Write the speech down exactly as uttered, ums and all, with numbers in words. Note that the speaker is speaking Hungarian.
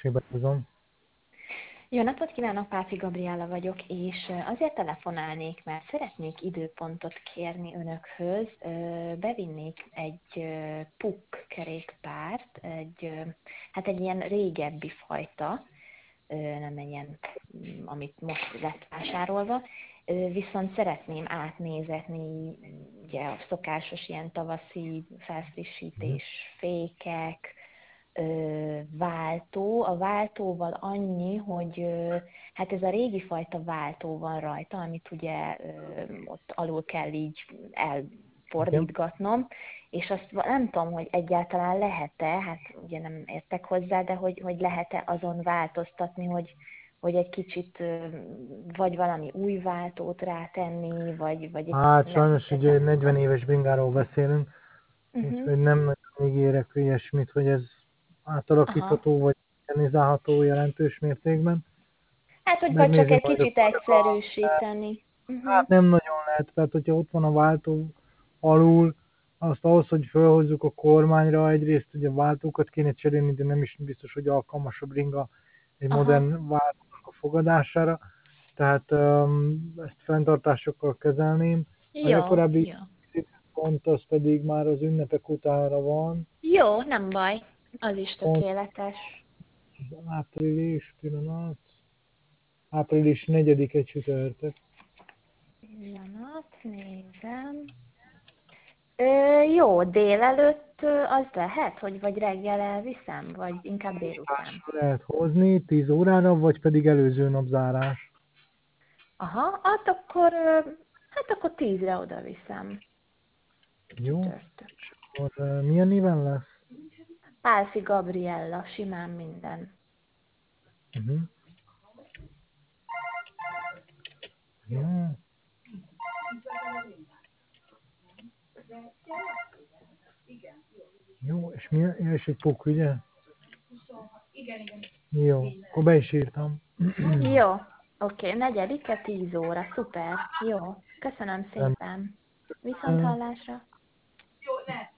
és még behúzom. Jó napot kívánok, Páfi Gabriella vagyok, és azért telefonálnék, mert szeretnék időpontot kérni önökhöz. Bevinnék egy puk kerékpárt, egy, hát egy ilyen régebbi fajta, nem egy ilyen, amit most lett vásárolva, viszont szeretném átnézetni, ugye a szokásos ilyen tavaszi felfrissítés, fékek, váltó. A váltóval annyi, hogy hát ez a régi fajta váltó van rajta, amit ugye ott alul kell így elfordítgatnom, és azt nem tudom, hogy egyáltalán lehet-e, hát ugye nem értek hozzá, de hogy, hogy lehet-e azon változtatni, hogy, hogy egy kicsit vagy valami új váltót rátenni, vagy, vagy Hát nem sajnos ugye igazán negyven tudom. éves bringáról beszélünk, Uh-huh. úgyhogy nem nagyon ígérek ilyesmit, hogy ez Aha. átalakítható vagy organizálható jelentős mértékben. Hát, hogy vagy csak Megnézni egy majd a kicsit kollega, egyszerűsíteni. Uh-huh. hát nem nagyon lehet, tehát hogyha ott van a váltó alul, azt ahhoz, hogy felhozzuk a kormányra, egyrészt ugye váltókat kéne cserélni, de nem is biztos, hogy alkalmas a bringa egy Aha. modern váltónak a fogadására, tehát um, ezt fenntartásokkal kezelném. A Jó, legkorábbi jó. pont az pedig már az ünnepek utánra van, Jó, nem baj. Az is pont tökéletes. április, pillanat, április negyedike csütörtök. Pillanat, nézem. Ö, jó, délelőtt ö, az lehet, hogy vagy reggel elviszem, vagy inkább délután. Lehet hozni tíz órára, vagy pedig előző nap zárás. Aha, hát akkor, ö, hát akkor tízre oda viszem. Jó, Csütörtök. akkor uh, milyen néven lesz? Pálfi Gabriella, simán minden. Uh-huh. Jó. Jó, és mi? Ja, és egy puk, ugye? Jó, akkor be is írtam. Jó, oké, negyedike, tíz óra, szuper. Jó, köszönöm szépen. Viszont Rendben. hallásra.